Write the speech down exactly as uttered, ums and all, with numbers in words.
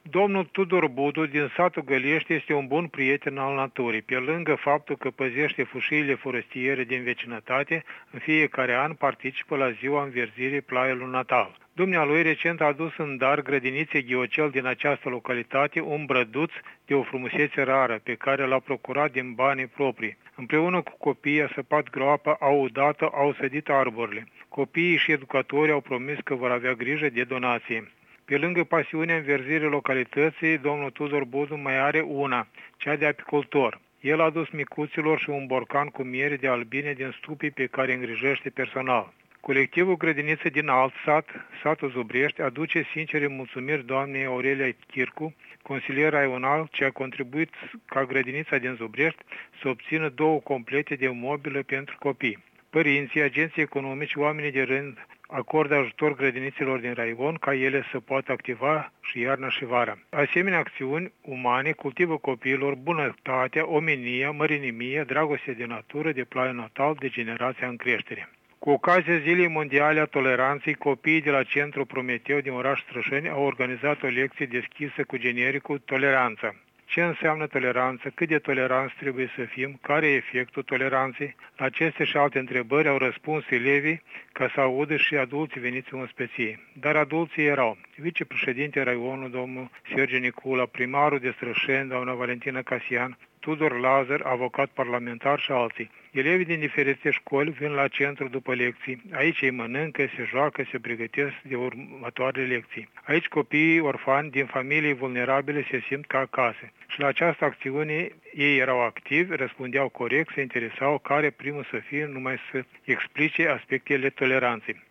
Domnul Tudor Budu din satul Găliești este un bun prieten al naturii. Pe lângă faptul că păzește fâșiile forestiere din vecinătate, în fiecare an participă la ziua înverzirii Plaiei lui Natal. Dumnealui recent a adus în dar grădiniței Ghiocel din această localitate un brăduț de o frumusețe rară, pe care l-a procurat din banii proprii. Împreună cu copiii a săpat groapa, au udat, au sădit arborile. Copiii și educatorii au promis că vor avea grijă de donații. Pe lângă pasiunea înverzirii localității, domnul Tudor Budu mai are una, cea de apicultor. El a adus micuților și un borcan cu miere de albine din stupii pe care îngrijește personal. Colectivul Grădiniță din alt sat, satul Zubrești, aduce sincere mulțumiri doamnei Aurelia Chircu, consilier raional, ce a contribuit ca grădinița din Zubrești să obțină două complete de mobilă pentru copii. Părinții, agenții economici, oamenii de rând acordă ajutor grădinițelor din raion ca ele să poată activa și iarna și vara. Asemenea acțiuni umane cultivă copiilor bunătatea, omenia, mărinimie, dragoste de natură, de plaiul natal, de generația în creștere. Cu ocazia Zilei Mondiale a Toleranței, copiii de la Centrul Prometeu din oraș Strășeni au organizat o lecție deschisă cu genericul Toleranță. Ce înseamnă toleranță, cât de toleranți trebuie să fim, care e efectul toleranței? La aceste și alte întrebări au răspuns elevii ca să audă și adulții veniți în ospăție. Dar adulții erau vicepreședinte raionul, domnul Sergiu Nicula, primarul de Strășeni, doamna Valentina Casian, Tudor Lazar, avocat parlamentar și alții. Elevii din diferite școli vin la centru după lecții. Aici ei mănâncă, se joacă, se pregătesc de următoarele lecții. Aici copiii orfani din familii vulnerabile se simt ca acasă. Și la această acțiune ei erau activi, răspundeau corect, se interesau care primul să fie, numai să explice aspectele toleranței.